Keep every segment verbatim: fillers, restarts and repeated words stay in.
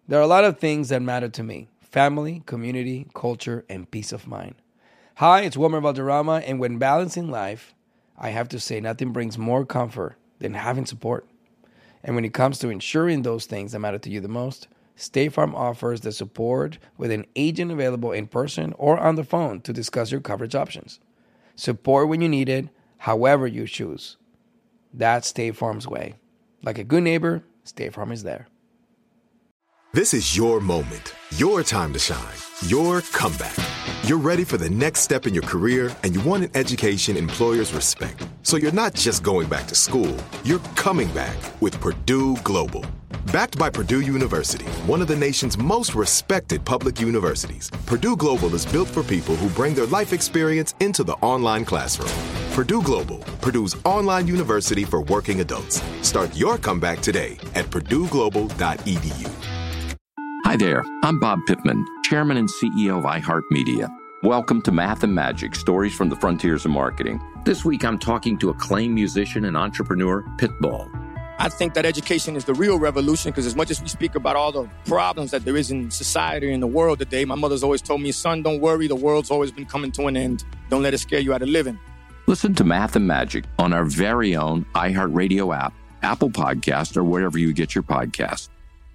There are a lot of things that matter to me: family, community, culture, and peace of mind. Hi, it's Wilmer Valderrama, and when balancing life, I have to say nothing brings more comfort than having support. And when it comes to ensuring those things that matter to you the most, State Farm offers the support with an agent available in person or on the phone to discuss your coverage options. Support when you need it, however you choose. That's State Farm's way. Like a good neighbor, State Farm is there. This is your moment, your time to shine, your comeback. You're ready for the next step in your career, and you want an education employers respect. So you're not just going back to school, you're coming back with Purdue Global. Backed by Purdue University, one of the nation's most respected public universities, Purdue Global is built for people who bring their life experience into the online classroom. Purdue Global, Purdue's online university for working adults. Start your comeback today at purdue global dot e d u. Hi there, I'm Bob Pittman, Chairman and C E O of iHeartMedia. Welcome to Math and Magic, Stories from the Frontiers of Marketing. This week I'm talking to acclaimed musician and entrepreneur, Pitbull. I think that education is the real revolution, because as much as we speak about all the problems that there is in society and the world today, my mother's always told me, son, don't worry, the world's always been coming to an end. Don't let it scare you out of living. Listen to Math and Magic on our very own iHeartRadio app, Apple Podcast, or wherever you get your podcasts.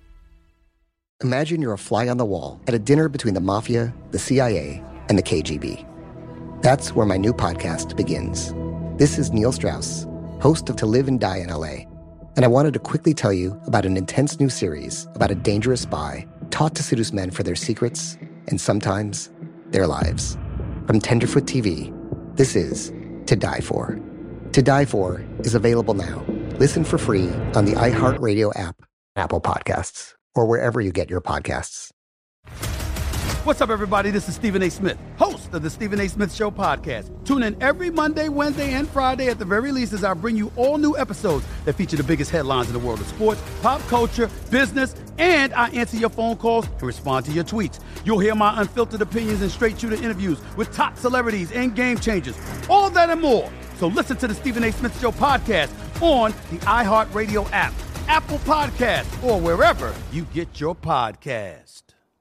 Imagine you're a fly on the wall at a dinner between the mafia, the C I A, and the K G B. That's where my new podcast begins. This is Neil Strauss, host of To Live and Die in L A, and I wanted to quickly tell you about an intense new series about a dangerous spy taught to seduce men for their secrets and sometimes their lives. From Tenderfoot T V, this is To Die For. To Die For is available now. Listen for free on the iHeartRadio app, Apple Podcasts, or wherever you get your podcasts. What's up, everybody? This is Stephen A. Smith, host of the Stephen A. Smith Show podcast. Tune in every Monday, Wednesday, and Friday at the very least as I bring you all new episodes that feature the biggest headlines in the world of sports, pop culture, business, and I answer your phone calls and respond to your tweets. You'll hear my unfiltered opinions and straight-shooter interviews with top celebrities and game changers. All that and more. So listen to the Stephen A. Smith Show podcast on the iHeartRadio app, Apple Podcasts, or wherever you get your podcast.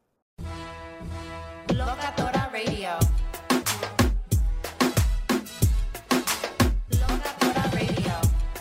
Locatora Radio. Locatora Radio.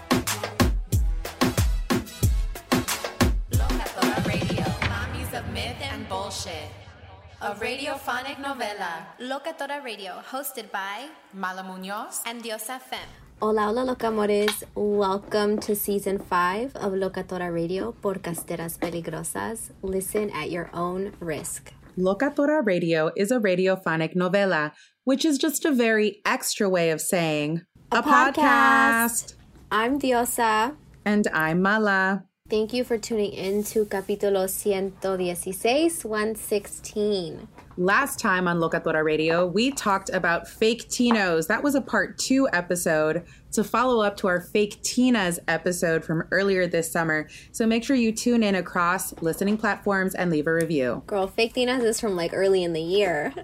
Locatora Radio. Mommies of myth and bullshit. A radiophonic novela. Locatora Radio, hosted by Mala Muñoz and Diosa Fem. Hola, hola, locamores. Welcome to season five of Locatora Radio, Podcasteras Peligrosas. Listen at your own risk. Locatora Radio is a radiophonic novela, which is just a very extra way of saying a, a podcast. podcast. I'm Diosa. And I'm Mala. Thank you for tuning in to Capítulo one sixteen, one sixteen. Last time on Locatora Radio, we talked about fake Tinos. That was a part two episode to follow up to our Fake Tinas episode from earlier this summer. So make sure you tune in across listening platforms and leave a review. Girl, Fake Tinas is from like early in the year.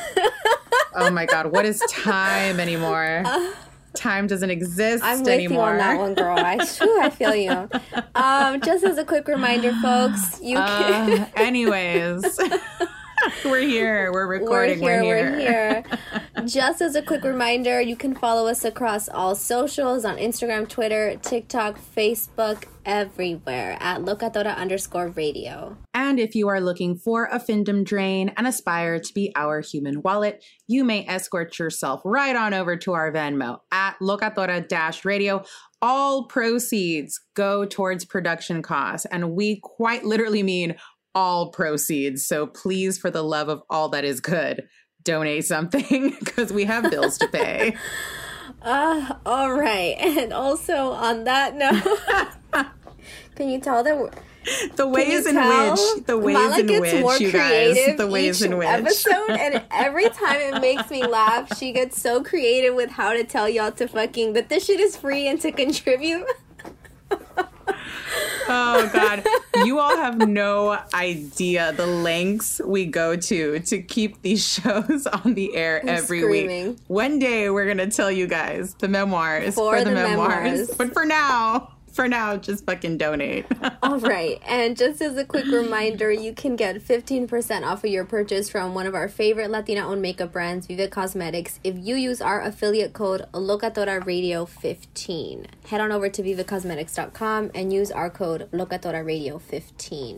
Oh my God, what is time anymore? Uh, time doesn't exist I'm with anymore. you on that one, girl. I, whew, I feel you. Um, just as a quick reminder, folks, you can... Uh, anyways... We're here. We're recording. We're here. We're here. We're here. Just as a quick reminder, you can follow us across all socials on Instagram, Twitter, TikTok, Facebook, everywhere at Locatora underscore radio. And if you are looking for a fandom drain and aspire to be our human wallet, you may escort yourself right on over to our Venmo at Locatora-radio. All proceeds go towards production costs, and we quite literally mean all proceeds. So please, for the love of all that is good, donate something because we have bills to pay. Uh, all right. And also on that note, can you tell that we're, the ways in which the ways Mala in gets which more you guys the ways each in which episode, and every time it makes me laugh. She gets so creative with how to tell y'all to fucking that this shit is free and to contribute. Oh God, you all have no idea the lengths we go to to keep these shows on the air I'm every screaming. week. One day we're gonna tell you guys the memoirs for, for the, the memoirs. memoirs. But for now, For now, just fucking donate. All right. And just as a quick reminder, you can get fifteen percent off of your purchase from one of our favorite Latina-owned makeup brands, Vive Cosmetics, if you use our affiliate code Locatora Radio fifteen. Head on over to vive cosmetics dot com and use our code Locatora Radio fifteen.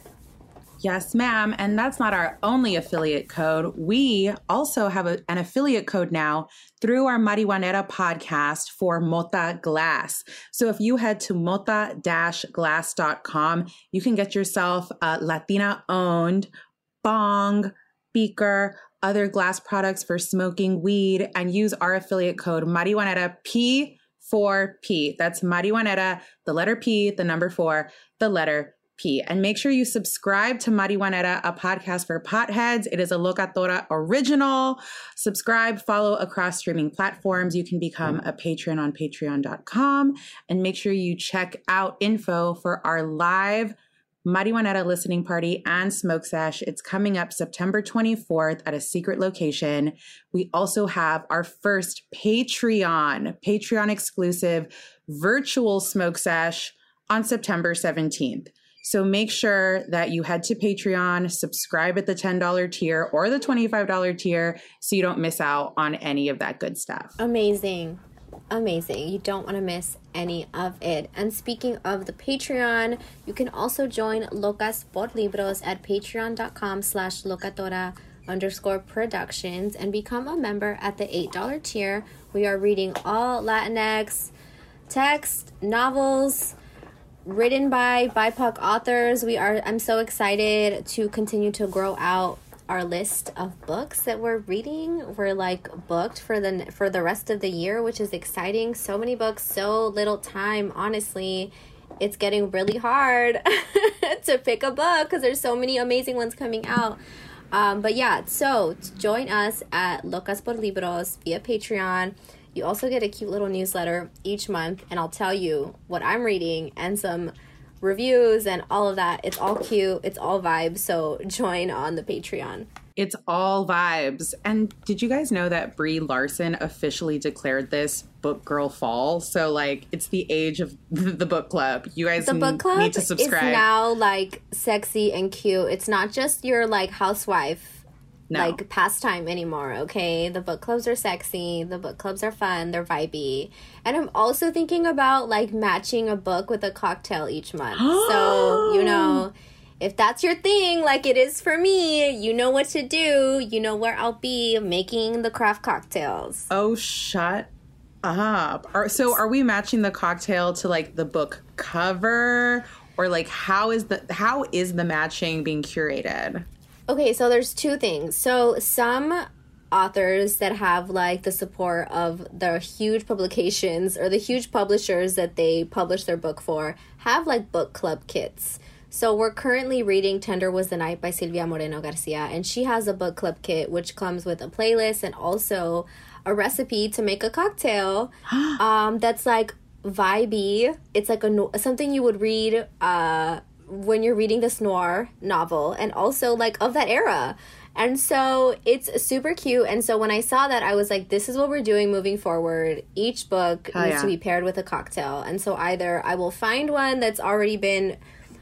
Yes, ma'am. And that's not our only affiliate code. We also have a, an affiliate code now through our Marihuanera podcast for Mota Glass. So if you head to mota dash glass dot com, you can get yourself a Latina-owned bong, beaker, other glass products for smoking weed, and use our affiliate code Marihuanera P four P. That's Marihuanera, the letter P, the number four, the letter P. And make sure you subscribe to Marihuanera, a podcast for potheads. It is a Locatora original. Subscribe, follow across streaming platforms. You can become a patron on patreon dot com. And make sure you check out info for our live Marihuanera listening party and smoke sesh. It's coming up September twenty-fourth at a secret location. We also have our first Patreon, Patreon exclusive virtual smoke sesh on September seventeenth. So make sure that you head to Patreon, subscribe at the ten dollars tier or the twenty-five dollars tier so you don't miss out on any of that good stuff. Amazing. Amazing. You don't want to miss any of it. And speaking of the Patreon, you can also join Locas por Libros at patreon dot com slash locatora underscore productions and become a member at the eight dollars tier. We are reading all Latinx text, novels, written by B I P O C authors. We are I'm so excited to continue to grow out our list of books that we're reading. We're like booked for the for the rest of the year, which is exciting. So many books, so little time. Honestly, it's getting really hard to pick a book because there's so many amazing ones coming out. Um, but yeah, so join us at Locas por Libros via Patreon. You also get a cute little newsletter each month, and I'll tell you what I'm reading and some reviews and all of that. It's all cute. It's all vibes. So join on the Patreon. It's all vibes. And did you guys know that Brie Larson officially declared this Book Girl Fall? So, like, it's the age of the book club. You guys the book club need to subscribe. Is now, like, sexy and cute. It's not just your, like, housewife. No. Like pastime anymore, okay? The book clubs are sexy. The book clubs are fun. They're vibey. And I'm also thinking about, like, matching a book with a cocktail each month. So, you know, if that's your thing, like it is for me, you know what to do. You know where I'll be making the craft cocktails. Oh, shut up. Are, so are we matching the cocktail to, like, the book cover? Or, like, how is the how is the matching being curated? Okay, so there's two things. So some authors that have, like, the support of the huge publications or the huge publishers that they publish their book for have, like, book club kits. So we're currently reading Tender Was the Night by Silvia Moreno Garcia, and she has a book club kit which comes with a playlist and also a recipe to make a cocktail um, that's, like, vibey. It's like a something you would read uh when you're reading this noir novel, and also, like, of that era. And so it's super cute. And so when I saw that, I was like, this is what we're doing moving forward. Each book Hell needs yeah. to be paired with a cocktail. And so either I will find one that's already been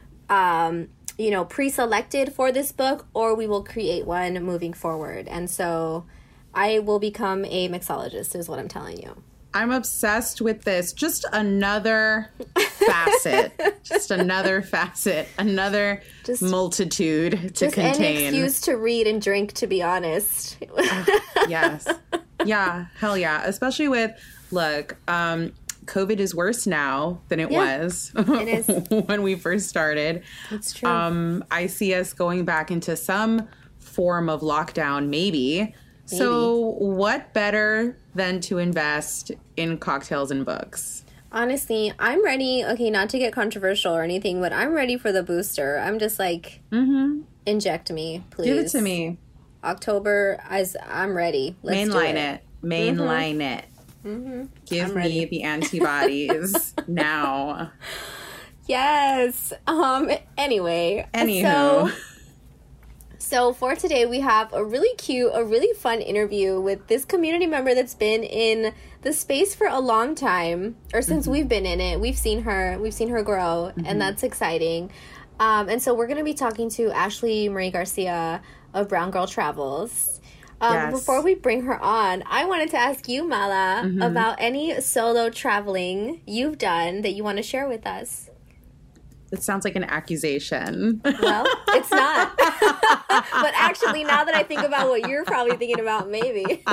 um you know pre-selected for this book, or we will create one moving forward. And so I will become a mixologist is what I'm telling you. I'm obsessed with this. Just another facet. Just another facet. Another just, multitude to just contain. Just an excuse to read and drink, to be honest. uh, yes. Yeah. Hell yeah. Especially with, look, um, COVID is worse now than it yeah, was it is. when we first started. It's true. Um, I see us going back into some form of lockdown, maybe. Maybe. So what better than to invest in cocktails and books? Honestly, I'm ready. Okay, not to get controversial or anything, but I'm ready for the booster. I'm just like, mm-hmm. inject me, please. Give it to me. October, I, I'm ready. Let's Mainline do it. it. Mainline mm-hmm. it. Mm-hmm. Give I'm me ready. the antibodies now. Yes. Um. Anyway. Anywho. So, So for today, we have a really cute, a really fun interview with this community member that's been in the space for a long time, or since mm-hmm. we've been in it. We've seen her, we've seen her grow, mm-hmm. and that's exciting. Um, and so we're going to be talking to Ashley Marie Garcia of Brown Girl Travels. Um, yes. Before we bring her on, I wanted to ask you, Mala, mm-hmm. about any solo traveling you've done that you want to share with us. It sounds like an accusation. Well, it's not. But actually, now that I think about what you're probably thinking about, maybe.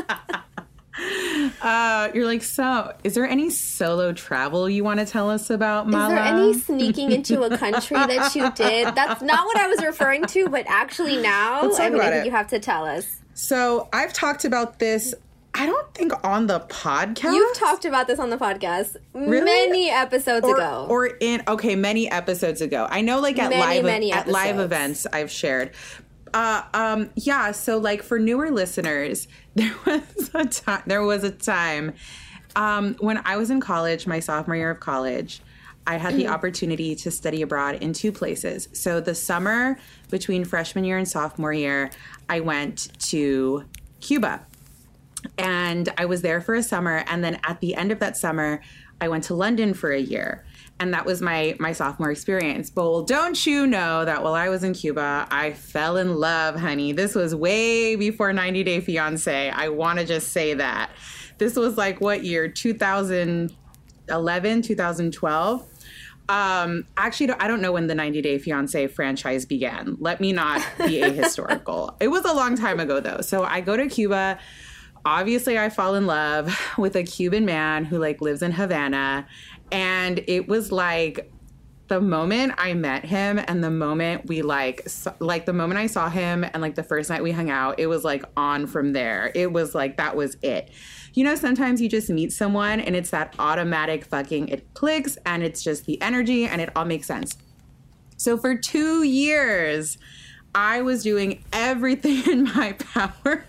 uh, you're like, so, is there any solo travel you want to tell us about, Mala? Is there any sneaking into a country that you did? That's not what I was referring to, but actually now, Let's talk I mean, about I think it. you have to tell us. So I've talked about this, I don't think on the podcast. You've talked about this on the podcast really? many episodes or, ago. Or in, okay, many episodes ago. I know like at, many, live, many at live events I've shared. Uh, um, yeah, so like for newer listeners, there was a time, there was a time um, when I was in college, my sophomore year of college, I had the opportunity to study abroad in two places. So the summer between freshman year and sophomore year, I went to Cuba. And I was there for a summer. And then at the end of that summer, I went to London for a year. And that was my my sophomore experience. But well, don't you know that while I was in Cuba, I fell in love, honey. This was way before ninety day fiance. I want to just say that. This was like what year? two thousand eleven, two thousand twelve. Um, actually, I don't know when the ninety day fiance franchise began. Let me not be ahistorical. It was a long time ago, though. So I go to Cuba. Obviously, I fall in love with a Cuban man who like lives in Havana. And it was like the moment I met him and the moment we like, so, like the moment I saw him and like the first night we hung out, it was like on from there. It was like, that was it. You know, sometimes you just meet someone and it's that automatic fucking, it clicks and it's just the energy and it all makes sense. So for two years, I was doing everything in my power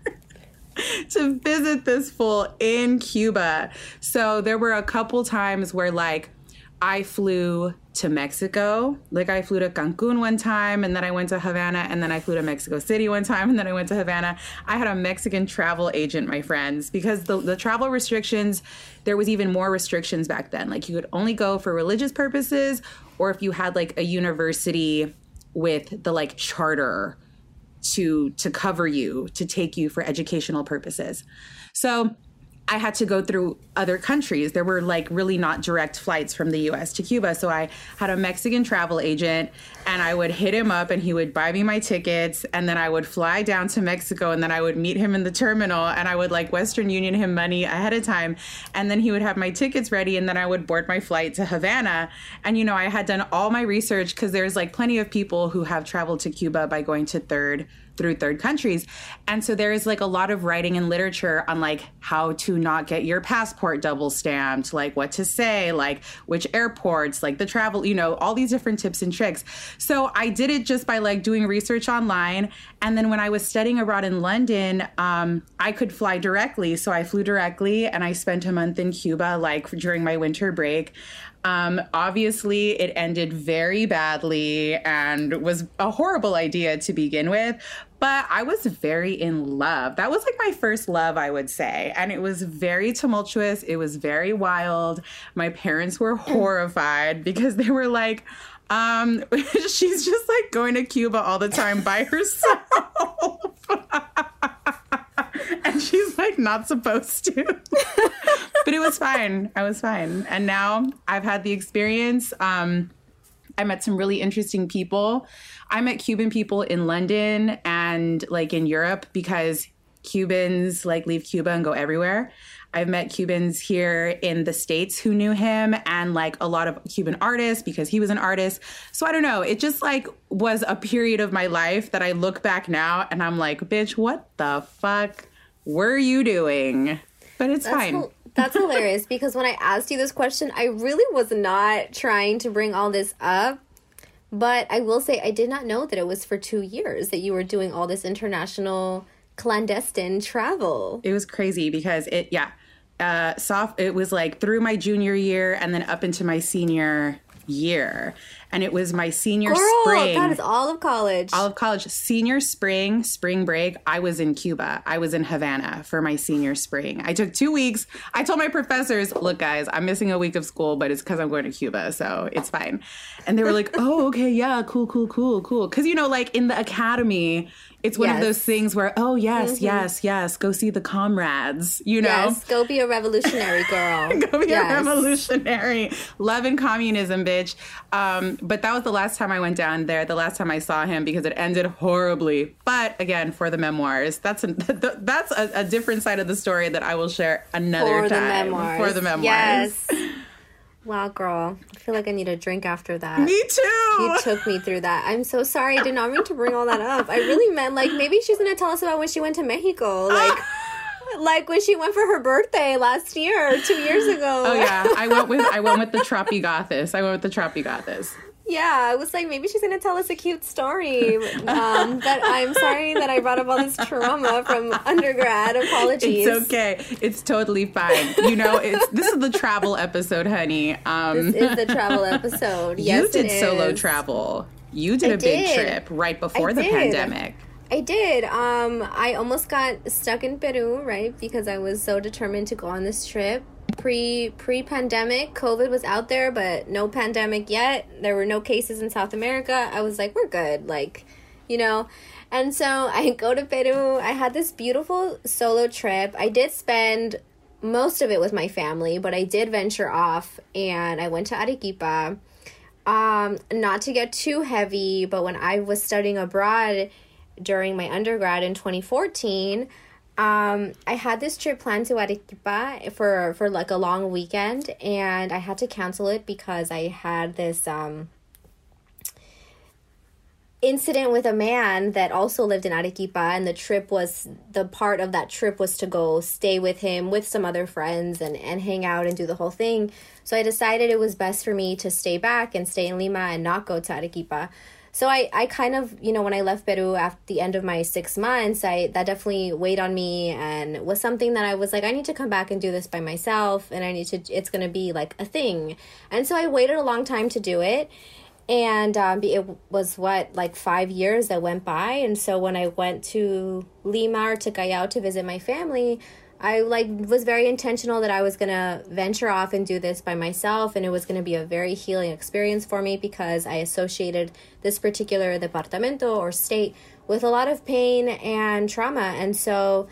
to visit this fool in Cuba. So there were a couple times where like I flew to Mexico. Like I flew to Cancun one time and then I went to Havana and then I flew to Mexico City one time and then I went to Havana. I had a Mexican travel agent, my friends, because the, the travel restrictions, there was even more restrictions back then. Like you could only go for religious purposes or if you had like a university with the like charter to to cover you, to take you for educational purposes. So I had to go through other countries. There were like really not direct flights from the U S to Cuba. So I had a Mexican travel agent and I would hit him up and he would buy me my tickets. And then I would fly down to Mexico and then I would meet him in the terminal and I would like Western Union him money ahead of time. And then he would have my tickets ready and then I would board my flight to Havana. And, you know, I had done all my research because there's like plenty of people who have traveled to Cuba by going to third through third countries. And so there is like a lot of writing and literature on like how to not get your passport double stamped, like what to say, like which airports, like the travel, you know, all these different tips and tricks. So I did it just by like doing research online. And then when I was studying abroad in London, um, I could fly directly. So I flew directly and I spent a month in Cuba, like during my winter break. Um, obviously, it ended very badly and was a horrible idea to begin with, but I was very in love. That was like my first love, I would say. And it was very tumultuous. It was very wild. My parents were horrified because they were like, um, she's just like going to Cuba all the time by herself. And she's like not supposed to. But it was fine. I was fine. And now I've had the experience. Um, I met some really interesting people. I met Cuban people in London and like in Europe because Cubans like leave Cuba and go everywhere. I've met Cubans here in the States who knew him and like a lot of Cuban artists because he was an artist. So I don't know. It just like was a period of my life that I look back now and I'm like, bitch, what the fuck were you doing? But it's That's fine. Cool. That's hilarious because when I asked you this question, I really was not trying to bring all this up. But I will say I did not know that it was for two years that you were doing all this international clandestine travel. It was crazy because it, yeah, uh, soft. It was like through my junior year and then up into my senior year. And it was my senior Girl, spring. that is all of college. All of college. Senior spring, spring break, I was in Cuba. I was in Havana for my senior spring. I took two weeks. I told my professors, look, guys, I'm missing a week of school, but it's because I'm going to Cuba, so it's fine. And they were like, oh, okay, yeah, cool, cool, cool, cool. Because, you know, like in the academy, it's one yes. of those things where, oh, yes, mm-hmm. yes, yes, go see the comrades, you know? Yes, go be a revolutionary girl. Go be yes. a revolutionary. Love and communism, bitch. Um, but that was the last time I went down there, the last time I saw him, because it ended horribly. But again, for the memoirs, that's, a, that's a, a different side of the story that I will share another for time. The memoirs. For the memoirs. Yes. Wow, girl. I feel like I need a drink after that. Me too. You took me through that. I'm so sorry. I did not mean to bring all that up. I really meant, like, maybe she's going to tell us about when she went to Mexico. Like, like when she went for her birthday last year, two years ago. Oh, yeah. I went with I went with the Tropigathis. I went with the Tropigathis. Yeah, I was like, maybe she's going to tell us a cute story. Um, but I'm sorry that I brought up all this trauma from undergrad. Apologies. It's okay. It's totally fine. You know, it's this is the travel episode, honey. Um, this is the travel episode. Yes, you did it solo is. travel. You did I a big did. trip right before I the did. pandemic. I did. Um, I almost got stuck in Peru, right? Because I was so determined to go on this trip. Pre, pre-pandemic, COVID was out there, but no pandemic yet. There were no cases in South America. I was like, we're good. Like, you know. And so I go to Peru. I had this beautiful solo trip. I did spend most of it with my family, but I did venture off, and I went to Arequipa. Um, not to get too heavy, but when I was studying abroad during my undergrad in twenty fourteen, um, I had this trip planned to Arequipa for, for like a long weekend, and I had to cancel it because I had this um, incident with a man that also lived in Arequipa, and the trip was, the part of that trip was to go stay with him with some other friends and, and hang out and do the whole thing. So I decided it was best for me to stay back and stay in Lima and not go to Arequipa. So I, I kind of, you know, when I left Peru at the end of my six months, I that definitely weighed on me and was something that I was like, I need to come back and do this by myself, and I need to, it's going to be like a thing. And so I waited a long time to do it. And um, it was, what, like five years that went by. And so when I went to Lima or to Callao to visit my family, I like was very intentional that I was going to venture off and do this by myself. And it was going to be a very healing experience for me because I associated this particular departamento or state with a lot of pain and trauma. And so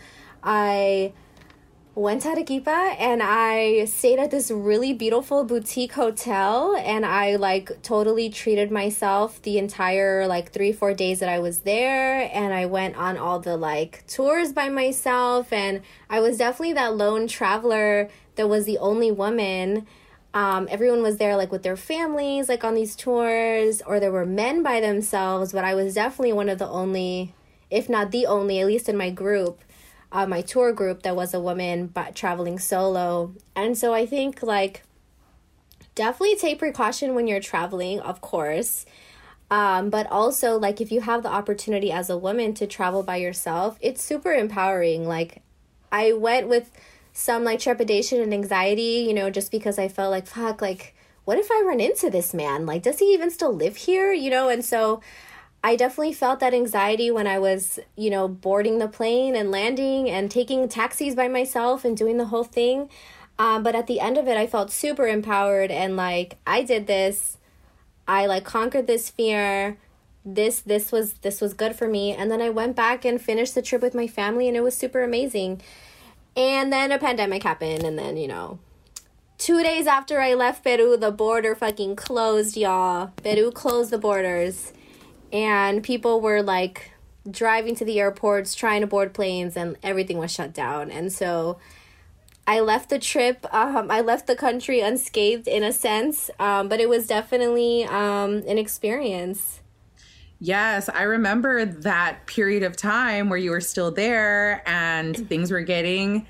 I went to Arequipa and I stayed at this really beautiful boutique hotel, and I like totally treated myself the entire like three, four days that I was there. And I went on all the like tours by myself, and I was definitely that lone traveler that was the only woman. Um, everyone was there like with their families, like on these tours, or there were men by themselves, but I was definitely one of the only, if not the only, at least in my group, Uh, my tour group, that was a woman but traveling solo. And so I think like definitely take precaution when you're traveling, of course, um, but also like if you have the opportunity as a woman to travel by yourself, it's super empowering. Like I went with some like trepidation and anxiety, you know, just because I felt like, fuck, like what if I run into this man? Like, does he even still live here? You know, and so I definitely felt that anxiety when I was, you know, boarding the plane and landing and taking taxis by myself and doing the whole thing. Um, but at the end of it, I felt super empowered and like, I did this. I like conquered this fear. This, this was, this was good for me. And then I went back and finished the trip with my family, and it was super amazing. And then a pandemic happened. And then, you know, two days after I left Peru, the border fucking closed, y'all. Peru closed the borders. And people were like driving to the airports, trying to board planes, and everything was shut down. And so I left the trip, um, I left the country unscathed in a sense, um, but it was definitely um, an experience. Yes, I remember that period of time where you were still there and things were getting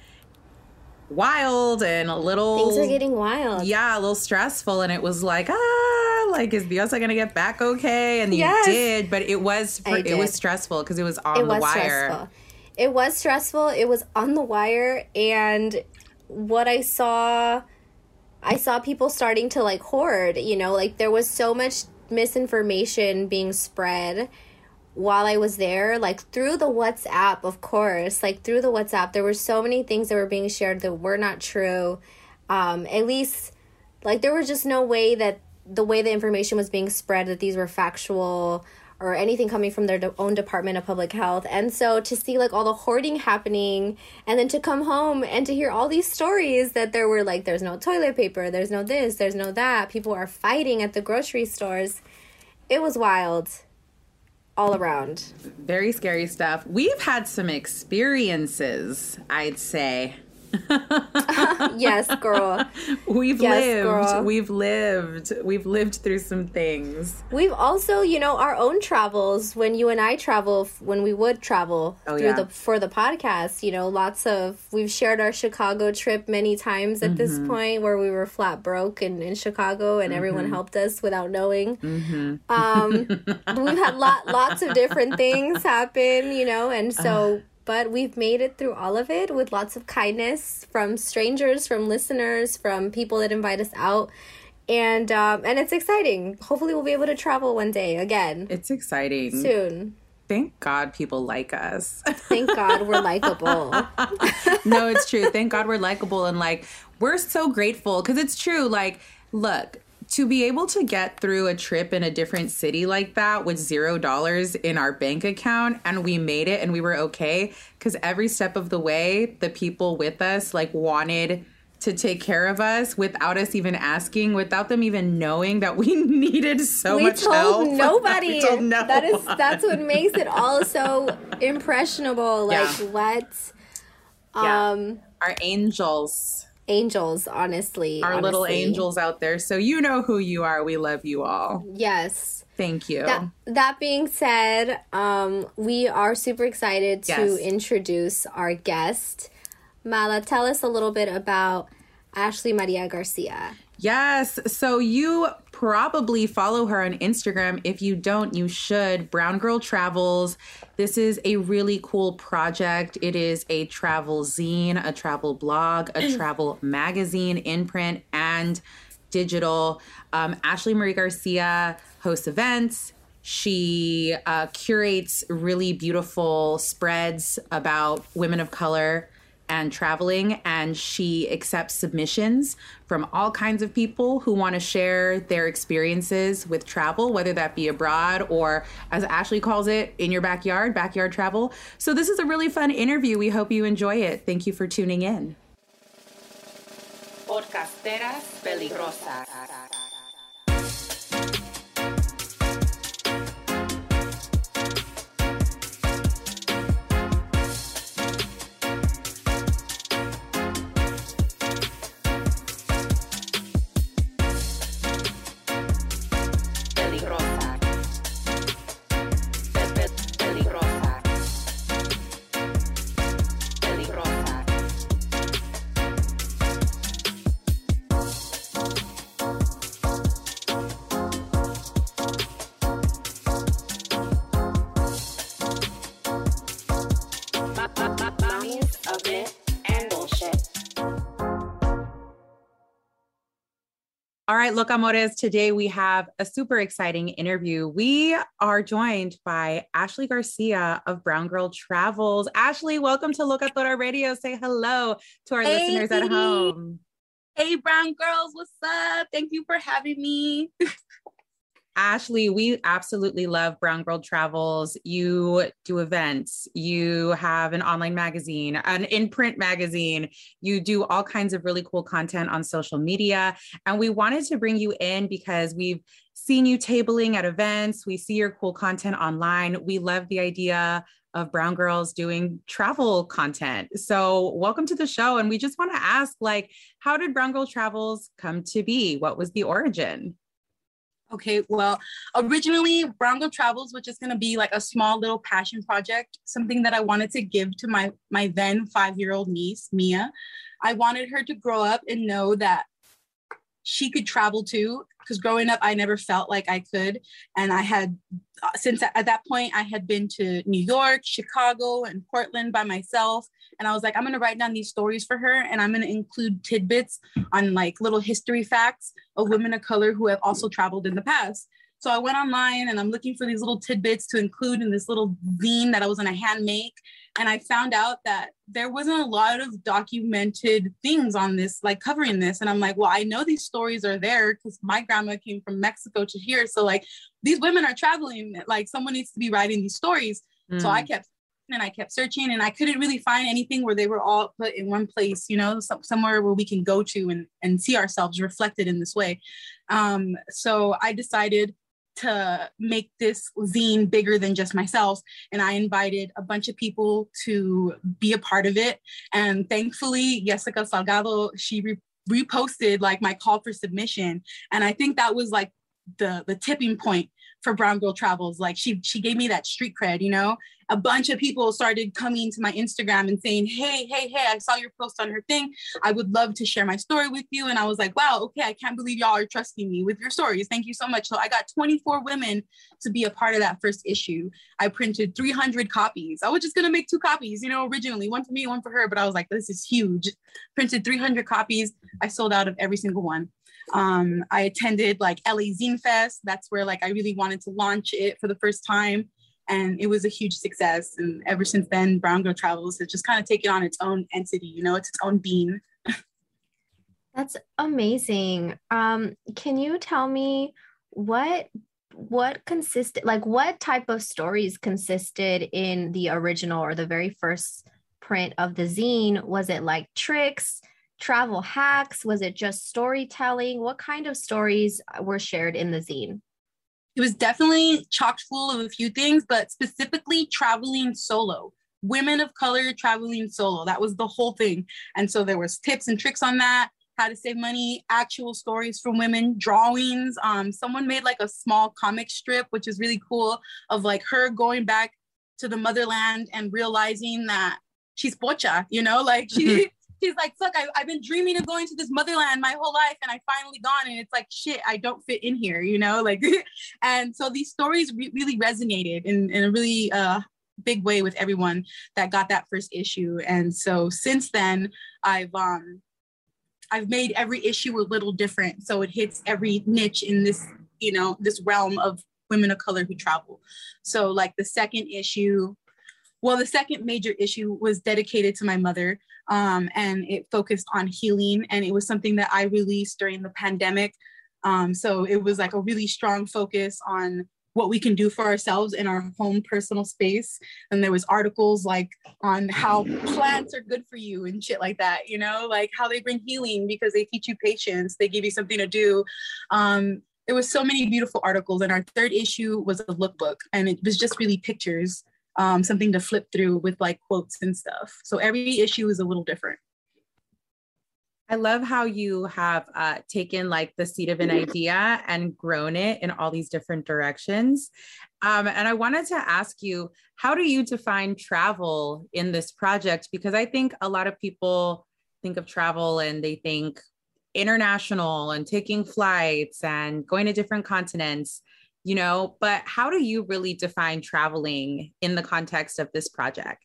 wild and a little... Things were getting wild. Yeah, a little stressful. And it was like, ah, like, is Diosa going to get back okay? And you yes. did, but it was I it did. was stressful because it was on it the was wire. Stressful. It was stressful. It was on the wire. And what I saw, I saw people starting to, like, hoard, you know? Like, there was so much misinformation being spread while I was there, like through the WhatsApp, of course, like through the WhatsApp, there were so many things that were being shared that were not true. Um, at least, like, there was just no way that the way the information was being spread, that these were factual or anything coming from their de- own Department of Public Health. And so to see like all the hoarding happening, and then to come home and to hear all these stories that there were like, there's no toilet paper, there's no this, there's no that, people are fighting at the grocery stores. It was wild all around. Very scary stuff. We've had some experiences, I'd say. Yes, girl. We've yes, lived. Girl. We've lived. We've lived through some things. We've also, you know, our own travels. When you and I travel, when we would travel oh, through yeah. the for the podcast, you know, lots of we've shared our Chicago trip many times at mm-hmm. this point, where we were flat broke in, in Chicago, and mm-hmm. everyone helped us without knowing. Mm-hmm. Um, we've had lot lots of different things happen, you know, and so. Uh. But we've made it through all of it with lots of kindness from strangers, from listeners, from people that invite us out. And um, and it's exciting. Hopefully we'll be able to travel one day again. It's exciting. Soon. Thank God people like us. Thank God we're likable. No, it's true. Thank God we're likable. And like, we're so grateful because it's true. Like, look, to be able to get through a trip in a different city like that with zero dollars in our bank account, and we made it and we were okay, because every step of the way, the people with us like wanted to take care of us without us even asking, without them even knowing that we needed so we much told help. Nobody. we told no That is one. That's what makes it all so impressionable. Like yeah. what? Yeah. Um, Our angels. Angels, honestly. Our honestly. little angels out there. So you know who you are. We love you all. Yes. Thank you. That, that being said, um, we are super excited to yes. introduce our guest. Mala, tell us a little bit about Ashley Maria Garcia. Yes. So you probably follow her on Instagram. If you don't, you should. Brown Girl Travels. This is a really cool project. It is a travel zine, a travel blog, a travel magazine in print and digital. Um, Ashley Marie Garcia hosts events. She uh, curates really beautiful spreads about women of color and traveling, and she accepts submissions from all kinds of people who want to share their experiences with travel, whether that be abroad or, as Ashley calls it, in your backyard, backyard travel. So this is a really fun interview. We hope you enjoy it. Thank you for tuning in. Podcasteras peligrosas. All right, look, amores, today we have a super exciting interview. We are joined by Ashley Garcia of Brown Girl Travels. Ashley, welcome to Locatora Radio. Say hello to our hey, listeners at home. Hey, Brown Girls, what's up? Thank you for having me. Ashley, we absolutely love Brown Girl Travels. You do events, you have an online magazine, an in-print magazine, you do all kinds of really cool content on social media. And we wanted to bring you in because we've seen you tabling at events. We see your cool content online. We love the idea of Brown Girls doing travel content. So welcome to the show. And we just want to ask, like, how did Brown Girl Travels come to be? What was the origin? Okay, well, originally Brown Girl Travels was just going to be like a small little passion project, something that I wanted to give to my, my then five-year-old niece, Mia. I wanted her to grow up and know that she could travel too, because growing up, I never felt like I could. And I had, since at that point, I had been to New York, Chicago, and Portland by myself. And I was like, I'm going to write down these stories for her. And I'm going to include tidbits on like little history facts of women of color who have also traveled in the past. So I went online and I'm looking for these little tidbits to include in this little zine that I was going to hand make. And I found out that there wasn't a lot of documented things on this, like covering this. And I'm like, well, I know these stories are there because my grandma came from Mexico to here. So like these women are traveling, like someone needs to be writing these stories. Mm. So I kept and I kept searching and I couldn't really find anything where they were all put in one place, you know, some, somewhere where we can go to and, and see ourselves reflected in this way. Um, so I decided to make this zine bigger than just myself. And I invited a bunch of people to be a part of it. And thankfully, Jessica Salgado, she re- reposted like my call for submission. And I think that was like the, the tipping point for Brown Girl Travels. Like she, she gave me that street cred, you know. A bunch of people started coming to my Instagram and saying, hey, hey, hey, I saw your post on her thing. I would love to share my story with you. And I was like, wow, okay, I can't believe y'all are trusting me with your stories. Thank you so much. So I got twenty-four women to be a part of that first issue. I printed three hundred copies. I was just gonna make two copies, you know, originally, one for me, one for her. But I was like, this is huge. Printed three hundred copies. I sold out of every single one. Um, I attended like L A Zine Fest. That's where like I really wanted to launch it for the first time. And it was a huge success. And ever since then, Brown Girl Travels has just kind of taken on its own entity, you know, it's its own being. That's amazing. Um, can you tell me what what consisted, like what type of stories consisted in the original or the very first print of the zine? Was it like tricks, travel hacks? Was it just storytelling? What kind of stories were shared in the zine? It was definitely chock full of a few things, but specifically traveling solo. Women of color traveling solo. That was the whole thing. And so there was tips and tricks on that, how to save money, actual stories from women, drawings. Um, someone made like a small comic strip, which is really cool, of like her going back to the motherland and realizing that she's pocha, you know, like she... She's like, look, I, I've been dreaming of going to this motherland my whole life and I finally gone and it's like, shit, I don't fit in here, you know, like, and so these stories re- really resonated in, in a really uh, big way with everyone that got that first issue. And so since then, I've, um, I've made every issue a little different. So it hits every niche in this, you know, this realm of women of color who travel. So like the second issue, well, the second major issue was dedicated to my mother, um, and it focused on healing. And it was something that I released during the pandemic. Um, so it was like a really strong focus on what we can do for ourselves in our home personal space. And there was articles like on how plants are good for you and shit like that, you know, like how they bring healing because they teach you patience. They give you something to do. Um, there was so many beautiful articles. And our third issue was a lookbook, and it was just really pictures. Um, something to flip through with like quotes and stuff. So every issue is a little different. I love how you have uh, taken like the seed of an idea and grown it in all these different directions. Um, and I wanted to ask you, how do you define travel in this project? Because I think a lot of people think of travel and they think international and taking flights and going to different continents. You know, but how do you really define traveling in the context of this project?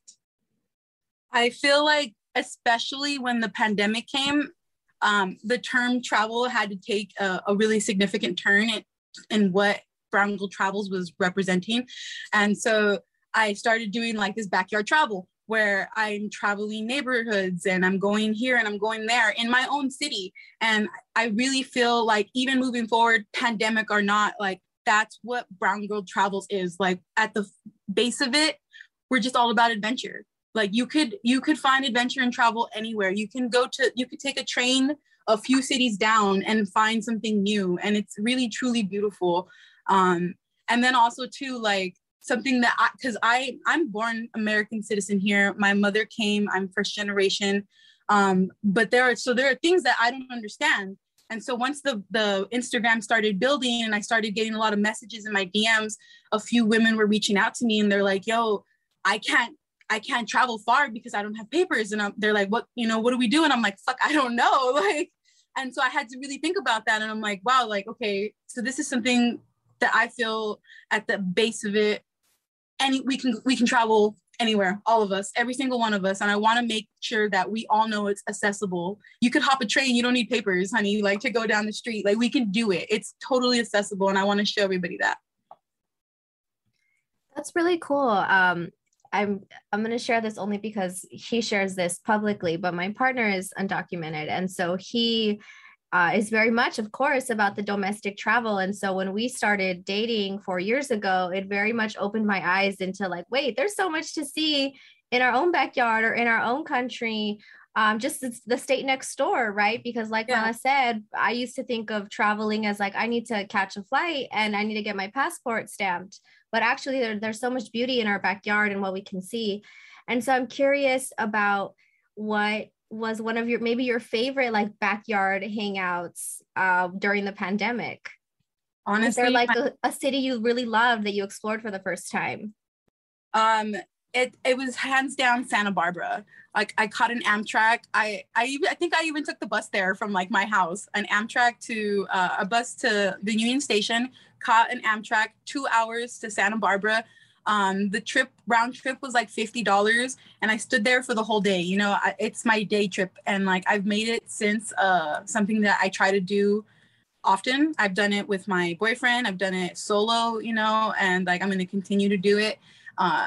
I feel like, especially when the pandemic came, um, the term travel had to take a, a really significant turn in, in what Brown Girl Travels was representing. And so I started doing like this backyard travel where I'm traveling neighborhoods and I'm going here and I'm going there in my own city. And I really feel like even moving forward, pandemic or not, like, that's what Brown Girl Travels is. Like at the base of it, we're just all about adventure. Like you could you could find adventure and travel anywhere. You can go to, you could take a train a few cities down and find something new. And it's really, truly beautiful. Um, and then also too, like something that I, cause I, I'm born American citizen here. My mother came, I'm first generation. Um, but there are, so there are things that I don't understand. And so once the, the Instagram started building and I started getting a lot of messages in my D Ms, a few women were reaching out to me and they're like, yo, I can't, I can't travel far because I don't have papers. And I'm, they're like, what, you know, what do we do? And I'm like, fuck, I don't know. Like, and so I had to really think about that. And I'm like, wow, like, okay, so this is something that I feel at the base of it. And we can, we can travel anywhere, all of us, every single one of us. And I want to make sure that we all know it's accessible. You could hop a train. You don't need papers, honey, like to go down the street. Like we can do it. It's totally accessible. And I want to show everybody that. That's really cool. Um, I'm I'm going to share this only because he shares this publicly, but my partner is undocumented. And so he uh, is very much, of course, about the domestic travel. And so when we started dating four years ago, it very much opened my eyes into like, wait, there's so much to see in our own backyard or in our own country. Um, just the, the state next door, right? Because like yeah. Mala said, I used to think of traveling as like, I need to catch a flight and I need to get my passport stamped. But actually there, there's so much beauty in our backyard and what we can see. And so I'm curious about what was one of your, maybe your favorite like backyard hangouts uh, during the pandemic. Honestly, is there like my- a, a city you really loved that you explored for the first time? Um, it it was hands down Santa Barbara. Like I caught an Amtrak. I I even I think I even took the bus there from like my house, an Amtrak to uh, a bus to the Union Station. Caught an Amtrak, two hours to Santa Barbara. Um, the trip round trip was like fifty dollars, and I stood there for the whole day. You know, I, it's my day trip, and like I've made it since uh, something that I try to do often. I've done it with my boyfriend. I've done it solo. You know, and like I'm going to continue to do it. Uh,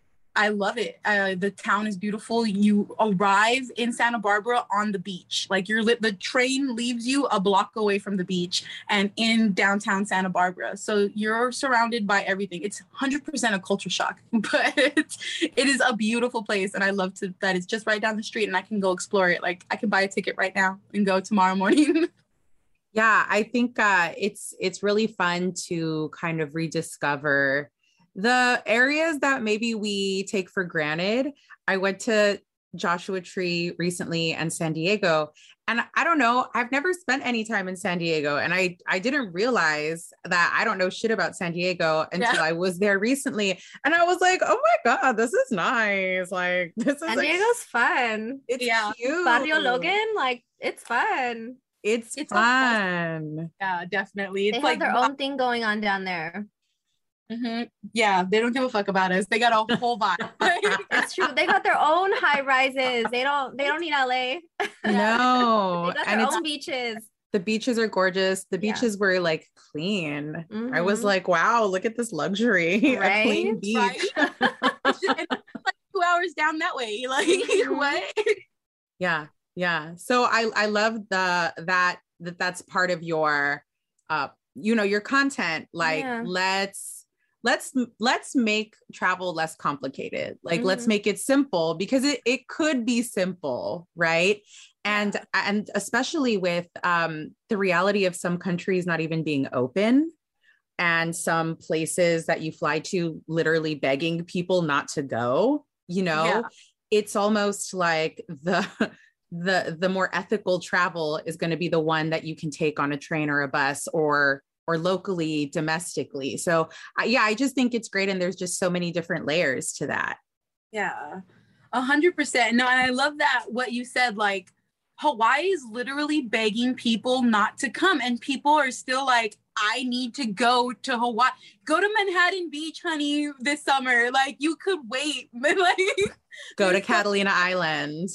I love it. Uh, the town is beautiful. You arrive in Santa Barbara on the beach. Like you're lit, the train leaves you a block away from the beach and in downtown Santa Barbara. So you're surrounded by everything. It's one hundred percent a culture shock, but it is a beautiful place. And I love to that it's just right down the street and I can go explore it. Like I can buy a ticket right now and go tomorrow morning. Yeah, I think uh, it's it's really fun to kind of rediscover the areas that maybe we take for granted. I went to Joshua Tree recently and San Diego, and I don't know, I've never spent any time in San Diego, and I, I didn't realize that I don't know shit about San Diego until yeah. I was there recently. And I was like, oh my God, this is nice. Like this is San like, Diego's fun. It's yeah. cute. Barrio Logan, like it's fun. It's, it's fun. Yeah, definitely. It's they like have their own thing going on down there. Mm-hmm. Yeah, they don't give a fuck about us. They got a whole vibe. It's true. They got their own high rises. They don't. They don't need L A. No, they got their and own beaches. The beaches are gorgeous. The beaches yeah. were like clean. Mm-hmm. I was like, wow, look at this luxury. Right? A clean beach. Right? Like two hours down that way. Like mm-hmm. what? Yeah, yeah. So I I love the that that that's part of your uh you know your content. Like yeah. let's. Let's let's make travel less complicated. Like, mm-hmm. let's make it simple because it, it could be simple, right? And and especially with um, the reality of some countries not even being open and some places that you fly to literally begging people not to go, you know, yeah. it's almost like the the the more ethical travel is going to be the one that you can take on a train or a bus or or locally, domestically. So uh, yeah, I just think it's great. And there's just so many different layers to that. Yeah, a hundred percent. No, and I love that what you said, like Hawaii is literally begging people not to come. And people are still like, I need to go to Hawaii. Go to Manhattan Beach, honey, this summer. Like you could wait. like Go to Catalina Island.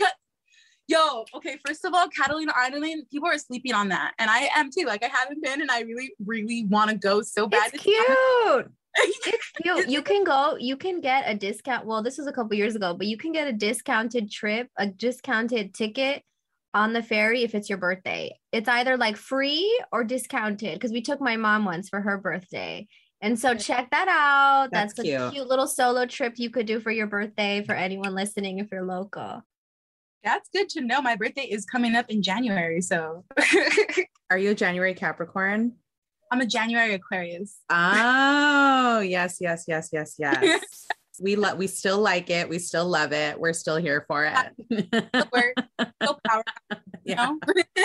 Yo, okay, first of all, Catalina Island, people are sleeping on that. And I am too. Like, I haven't been and I really, really want to go so bad. It's cute. It's cute. You can go, you can get a discount. Well, this was a couple years ago, but you can get a discounted trip, a discounted ticket on the ferry if it's your birthday. It's either like free or discounted because we took my mom once for her birthday. And so check that out. That's, That's a cute. cute little solo trip you could do for your birthday for anyone listening if you're local. That's good to know. My birthday is coming up in January, so. Are you a January Capricorn? I'm a January Aquarius. Oh, yes, yes, yes, yes, yes. we love. We still like it. We still love it. We're still here for it. We're so powerful, you know?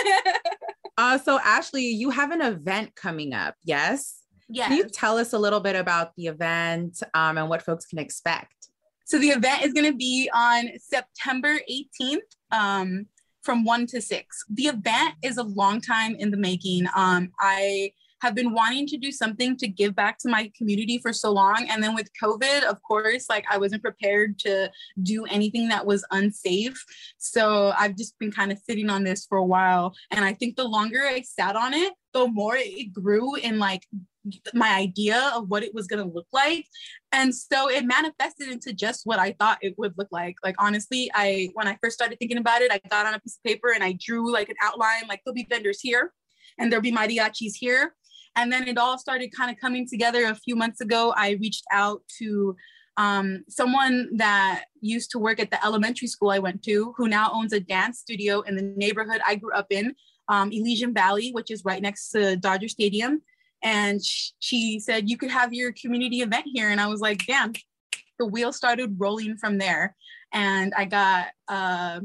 uh, so Ashley, you have an event coming up, yes? Yes. Can you tell us a little bit about the event um, and what folks can expect? So the event is going to be on September eighteenth um, from one to six. The event is a long time in the making. Um, I have been wanting to do something to give back to my community for so long. And then with COVID, of course, like I wasn't prepared to do anything that was unsafe. So I've just been kind of sitting on this for a while. And I think the longer I sat on it, the more it grew in like my idea of what it was going to look like. And so it manifested into just what I thought it would look like. Like, honestly, I, when I first started thinking about it, I got on a piece of paper and I drew like an outline, like there'll be vendors here and there'll be mariachis here. And then it all started kind of coming together a few months ago. I reached out to um, someone that used to work at the elementary school I went to, who now owns a dance studio in the neighborhood I grew up in, um, Elysian Valley, which is right next to Dodger Stadium. And sh- she said, you could have your community event here. And I was like, damn, the wheel started rolling from there. And I got uh,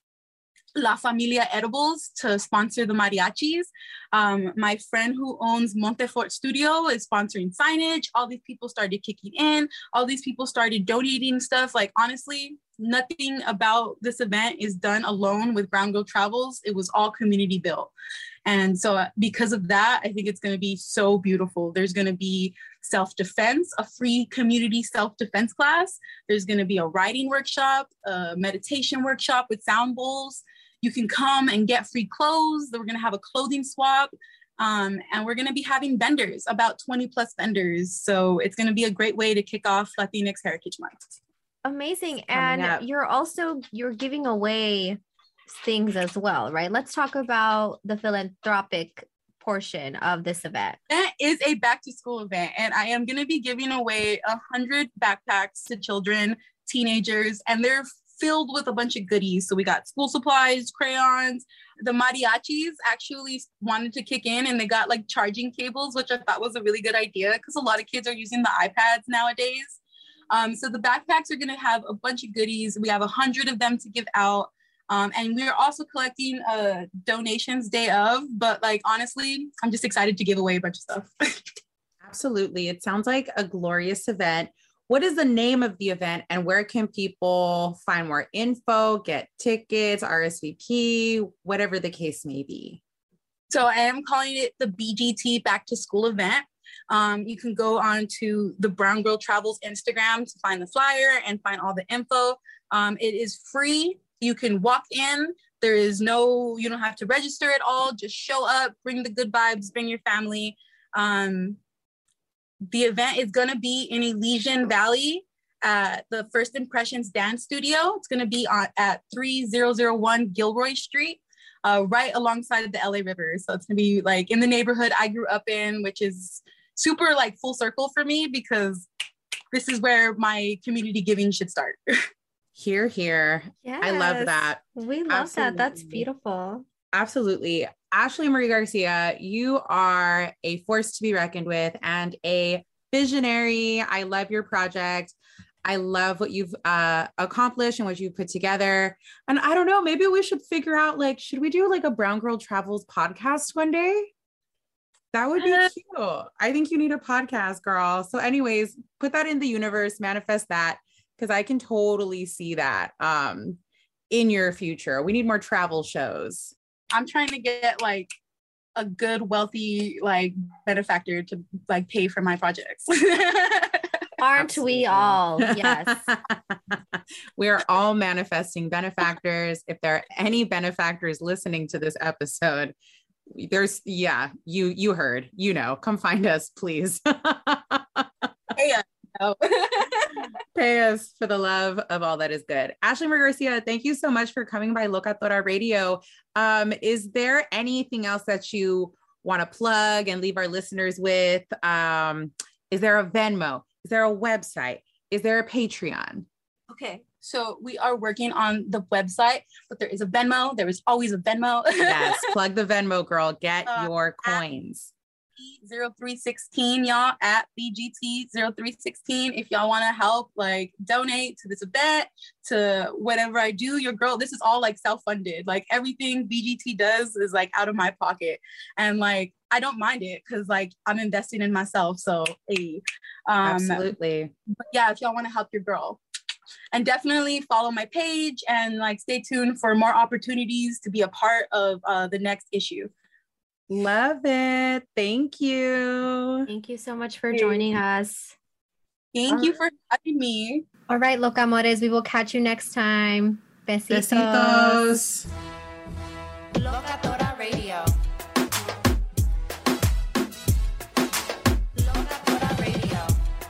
La Familia Edibles to sponsor the mariachis. Um, my friend who owns Montefort Studio is sponsoring signage. All these people started kicking in. All these people started donating stuff. Like, honestly, nothing about this event is done alone with Brown Girl Travels. It was all community built. And so uh, because of that, I think it's going to be so beautiful. There's going to be self-defense, a free community self-defense class. There's going to be a writing workshop, a meditation workshop with sound bowls. You can come and get free clothes. We're going to have a clothing swap. Um, and we're going to be having vendors, about twenty plus vendors. So it's going to be a great way to kick off Latinx Heritage Month. Amazing. And you're also, you're giving away things as well, right? Let's talk about the philanthropic portion of this event. That is a back to school event, and I am going to be giving away a hundred backpacks to children, teenagers, and they're filled with a bunch of goodies. So we got school supplies, crayons. The mariachis actually wanted to kick in, and they got like charging cables, which I thought was a really good idea because a lot of kids are using the iPads nowadays. Um, so the backpacks are going to have a bunch of goodies. We have a hundred of them to give out. Um, and we are also collecting uh, donations day of, but like, honestly, I'm just excited to give away a bunch of stuff. Absolutely. It sounds like a glorious event. What is the name of the event and where can people find more info, get tickets, R S V P, whatever the case may be? So I am calling it the B G T Back to School event. Um, you can go on to the Brown Girl Travels Instagram to find the flyer and find all the info. Um, it is free. You can walk in. There is no, you don't have to register at all. Just show up, bring the good vibes, bring your family. Um, the event is going to be in Elysian Valley at the First Impressions Dance Studio. It's going to be on, at three thousand one Gilroy Street, uh, right alongside the L A River. So it's going to be like in the neighborhood I grew up in, which is super like full circle for me because this is where my community giving should start. Here, here. Yes. I love that. We love Absolutely. that. That's beautiful. Absolutely. Ashley Marie Garcia, you are a force to be reckoned with and a visionary. I love your project. I love what you've uh, accomplished and what you've put together. And I don't know, maybe we should figure out, like, should we do like a Brown Girl Travels podcast one day? That would be cute. I think you need a podcast, girl. So anyways, put that in the universe, manifest that. Because I can totally see that um, in your future. We need more travel shows. I'm trying to get like a good, wealthy, like benefactor to like pay for my projects. Aren't Absolutely. we all? Yes. We're all manifesting benefactors. If there are any benefactors listening to this episode, there's, yeah, you, you heard, you know, come find us, please. Yeah. Oh. Pay us for the love of all that is good. Ashley Marie Garcia, thank you so much for coming by Locatora Radio. Um, is there anything else that you want to plug and leave our listeners with? Um, is there a Venmo? Is there a website? Is there a Patreon? Okay, so we are working on the website, but there is a Venmo. There is always a Venmo. Yes, plug the Venmo, girl. Get uh, your coins. zero three sixteen, y'all, at B G T zero three sixteen. If y'all want to help, like, donate to this event, to whatever I do, your girl, this is all like self-funded. Like, everything B G T does is like out of my pocket, and like I don't mind it because like I'm investing in myself. So hey, um, absolutely. But yeah, if y'all want to help your girl, and definitely follow my page and like stay tuned for more opportunities to be a part of uh, the next issue. Love it. Thank you. Thank you so much for joining us. Thank All you for having me. All right, Locamores, we will catch you next time. Besitos. Besitos. Locatora Radio. Locatora Radio.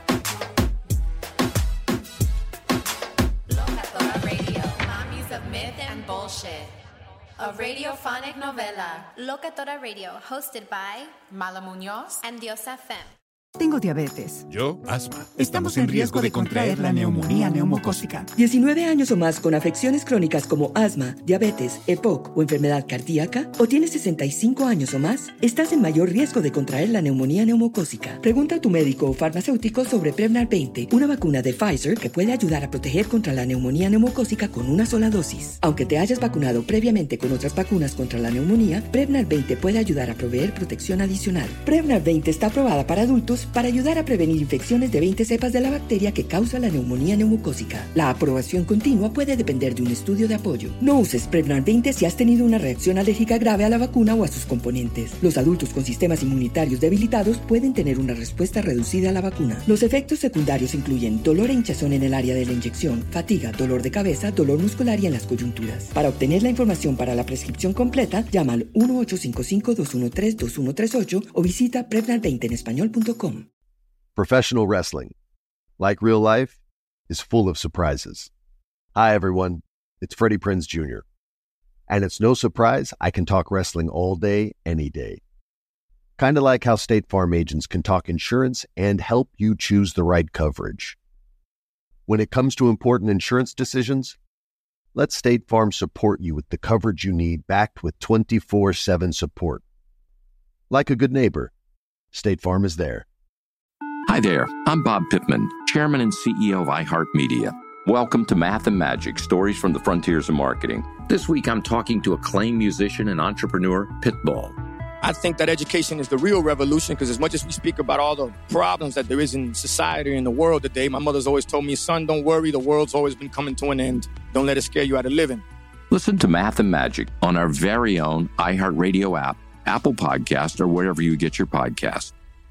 Locatora Radio. Mommies of myth and bullshit. A radiophonic novela. Locatora Radio, hosted by Mala Muñoz and Diosa Fem. Tengo diabetes. Yo, asma. Estamos en riesgo de contraer la neumonía neumocócica. diecinueve años o más con afecciones crónicas como asma, diabetes, E P O C o enfermedad cardíaca, o tienes sesenta y cinco años o más, estás en mayor riesgo de contraer la neumonía neumocócica. Pregunta a tu médico o farmacéutico sobre Prevnar veinte, una vacuna de Pfizer que puede ayudar a proteger contra la neumonía neumocócica con una sola dosis. Aunque te hayas vacunado previamente con otras vacunas contra la neumonía, Prevnar veinte puede ayudar a proveer protección adicional. Prevnar veinte está aprobada para adultos para ayudar a prevenir infecciones de veinte cepas de la bacteria que causa la neumonía neumocócica. La aprobación continua puede depender de un estudio de apoyo. No uses Prevnar veinte si has tenido una reacción alérgica grave a la vacuna o a sus componentes. Los adultos con sistemas inmunitarios debilitados pueden tener una respuesta reducida a la vacuna. Los efectos secundarios incluyen dolor e hinchazón en el área de la inyección, fatiga, dolor de cabeza, dolor muscular y en las coyunturas. Para obtener la información para la prescripción completa, llama al uno ocho cinco cinco, dos uno tres, dos uno tres ocho o visita prevnar veinte en español punto com. Professional wrestling, like real life, is full of surprises. Hi, everyone. It's Freddie Prinze Junior And it's no surprise I can talk wrestling all day, any day. Kind of like how State Farm agents can talk insurance and help you choose the right coverage. When it comes to important insurance decisions, let State Farm support you with the coverage you need, backed with twenty-four seven support. Like a good neighbor, State Farm is there. Hi there, I'm Bob Pittman, Chairman and C E O of iHeartMedia. Welcome to Math and Magic, Stories from the Frontiers of Marketing. This week I'm talking to acclaimed musician and entrepreneur, Pitbull. I think that education is the real revolution, because as much as we speak about all the problems that there is in society and the world today, my mother's always told me, son, don't worry, the world's always been coming to an end. Don't let it scare you out of living. Listen to Math and Magic on our very own iHeartRadio app, Apple Podcast, or wherever you get your podcasts.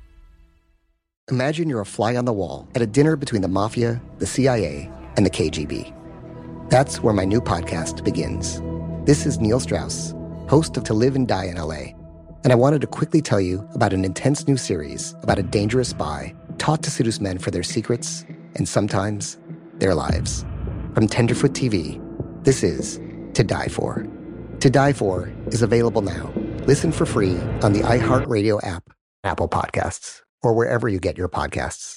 Imagine you're a fly on the wall at a dinner between the mafia, the C I A, and the K G B. That's where my new podcast begins. This is Neil Strauss, host of To Live and Die in L A, and I wanted to quickly tell you about an intense new series about a dangerous spy taught to seduce men for their secrets and sometimes their lives. From Tenderfoot T V, this is To Die For. To Die For is available now. Listen for free on the iHeartRadio app, Apple Podcasts, or wherever you get your podcasts.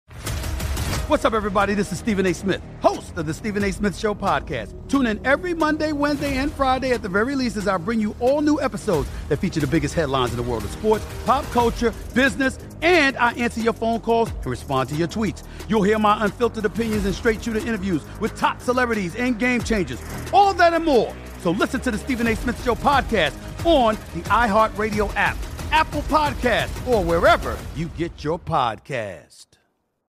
What's up, everybody? This is Stephen A. Smith, host of the Stephen A. Smith Show podcast. Tune in every Monday, Wednesday, and Friday at the very least as I bring you all new episodes that feature the biggest headlines in the world of sports, pop culture, business, and I answer your phone calls and respond to your tweets. You'll hear my unfiltered opinions and straight-shooter interviews with top celebrities and game changers. All that and more. So listen to the Stephen A. Smith Show podcast on the iHeartRadio app, Apple Podcasts, or wherever you get your podcasts.